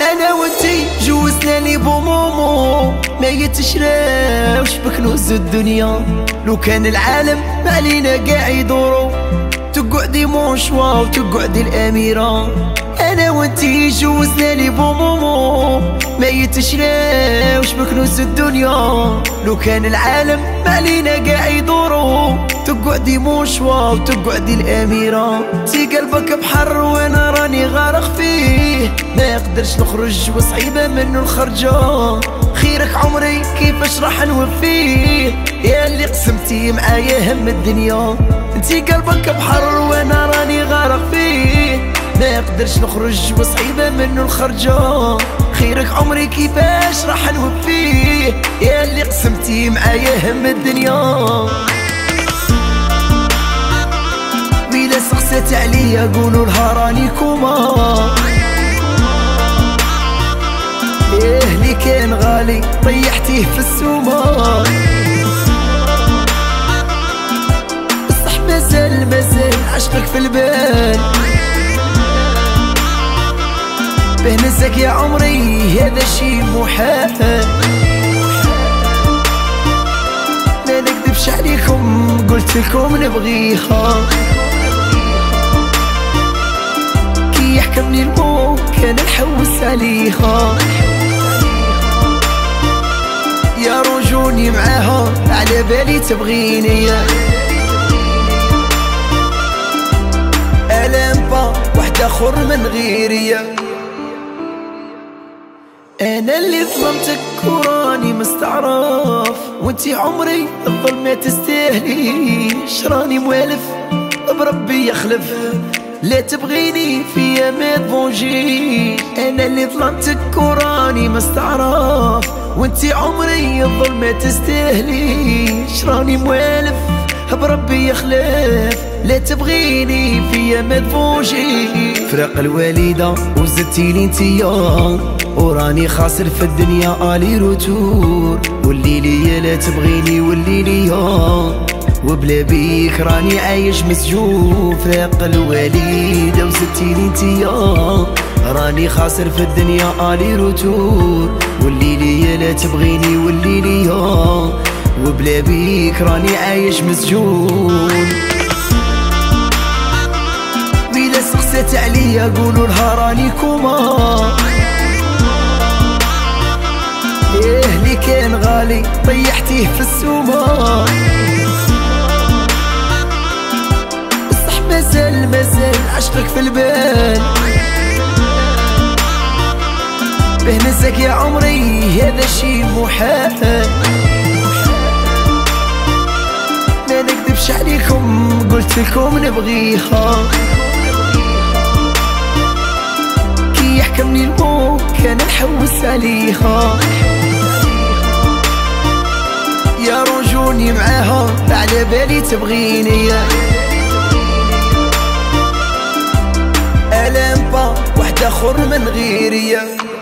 انا وانتي جوزنا لي بومومو ما يتشراوش بكنوز الدنيا. لو كان العالم مالينا قاع يدورو تقعدي مونشوا وتقعدي الاميره. انا وانتي جوزنا لي بومومو ما يتشراوش بكنوز الدنيا. لو كان العالم مالينا قاع يدورو تقعدي مونشوا وتقعدي الاميره. تي قلبك بحر وانا راني غارق فيه ما يقدرش نخرج وصعيبه منه الخرجه. خيرك عمري كيفاش راح نوفيه يا اللي قسمتي معايا هم الدنيا. انتي قلبك بحر وانا راني غارق فيه ما يقدرش نخرج وصعيبه منه الخرجه. خيرك عمري كيفاش راح نوفيه يا اللي قسمتي معايا هم الدنيا. بلا سقسات عليا قولوا لها راني كوما. ايه اللي كان غالي طيحتيه في السوما. بصح مازال عشقك في البال به نسك يا عمري هذا شي محال. ما نكذبش عليكم قلت لكم نبغيها كي يحكمني الموت كان نحوس عليها. يا رجوني معاها على بالي تبغيني ألم با واحد اخر من غيري. انا اللي ظلمتك وراني مستعرف وانتي عمري الظلم ما تستاهليش. راني موالف بربي يخلف لا تبغيني فيا ما تفونجيش. انا اللي ظلمتك وراني مستعرف وانتي عمري الظلم ما تستاهليش. راني موالف بربي يخلف لا تبغيني فيا ما تفوجي. فراق الوالدة وزدتي لي انتيا وراني خاسر في الدنيا الي روتور. واللي ليا لا تبغيني واللي ليا وبلا بيك راني عايش مسجون. فراق الوالدة وزدتي لي انتيا راني خاسر في الدنيا الي روتور. واللي ليا لا تبغيني واللي ليا وبلا بيك راني عايش مسجون. بلا سقسات عليا قولوا لها راني كوما. ايه اللي كان غالي طيحتيه في السوما. بصح مازال عشقك في البال به نسك يا عمري هذا شي محال. ما نكذبش عليكم قلت لكم نبغيها كي يحكمني الموت كان نحوس عليها. يا رجوني معاها على بالي تبغيني ألم با واحد اخر من غيري.